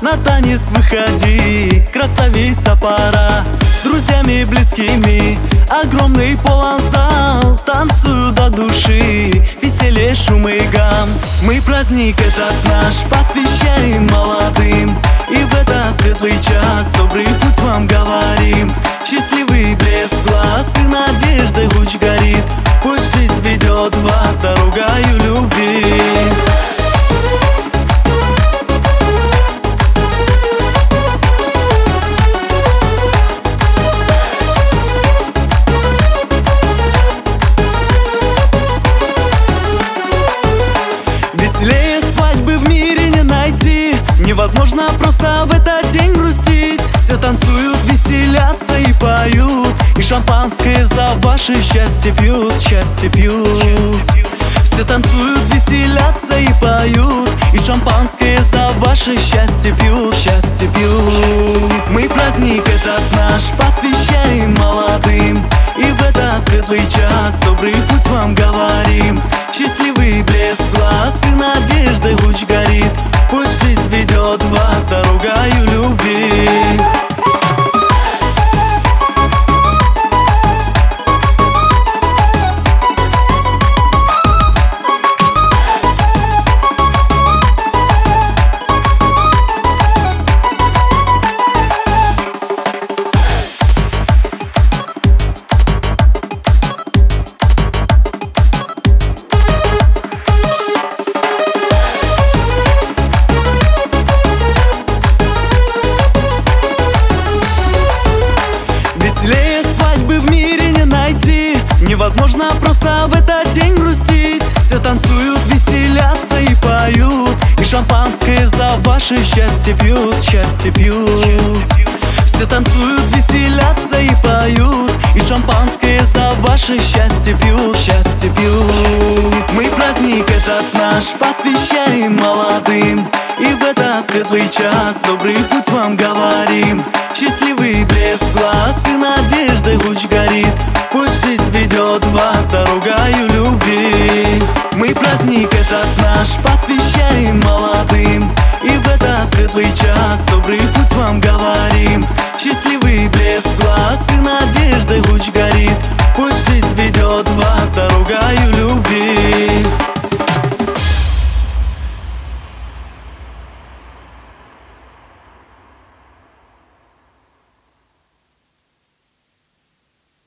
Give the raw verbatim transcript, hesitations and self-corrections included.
на танец выходи, красавица пора. С друзьями близкими огромный полон зал, танцую до души, веселье, шум и гам. Мы праздник этот наш посвящаем молодым, и в этот светлый час добрый путь вам говорим. Счастливый блеск глаз и надеждой луч горит, пусть жизнь ведет вас дорогою любви. Веселее свадьбы в мире не найти, невозможно просто в этот день грустить. Все танцуют, веселятся и поют, и шампанское за ваше счастье пьют, счастье пьют. Все танцуют, веселятся и поют, и шампанское за ваше счастье пьют, счастье пьют. Мы праздник этот наш посвящаем молодым, и в этот светлый час добрый путь вам говорим. Счастливый блеск глаз и надеждой луч горит, пусть жизнь ведет вас дорогою любви. Веселее свадьбы в мире не найти, невозможно просто в этот день грустить. Все танцуют, веселятся и поют, и шампанское за ваше счастье пьют, счастье пьют. Все танцуют, веселятся и поют, и шампанское за ваше счастье пьют, счастье пьют. Мы праздник этот наш посвящаем молодым, и в этот светлый час добрый путь вам говорим. Счастливый блеск глаз и надеждой луч горит, пусть жизнь ведет вас дорогою любви. Мы праздник этот наш посвящаем молодым, и в этот светлый час добрый путь вам говорим. Счастливый блеск глаз и надеждой луч горит.